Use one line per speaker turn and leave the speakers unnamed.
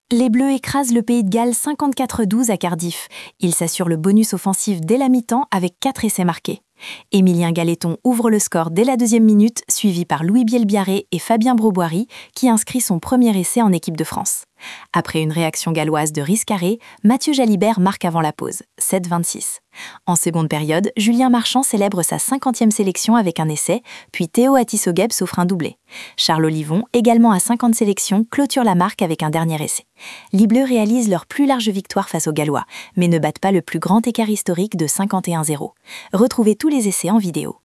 Les Bleus écrasent le Pays de Galles 54-12 à Cardiff. Ils s'assurent le bonus offensif dès la mi-temps avec 4 essais marqués. Émilien Galetton ouvre le score dès la 2e minute, suivi par Louis Bielbiarré et Fabien Broboiry, qui inscrit son premier essai en équipe de France. Après une réaction galloise de Riscaré, Mathieu Jalibert marque avant la pause, 7-26. En seconde période, Julien Marchand célèbre sa 50e sélection avec un essai, puis Théo Atisogueb s'offre un doublé. Charles Olivon, également à 50 sélections, clôture la marque avec un dernier essai. Les Bleus réalisent leur plus large victoire face aux Gallois, mais ne battent pas le plus grand écart historique de 51-0. Retrouvez tous les essais en vidéo.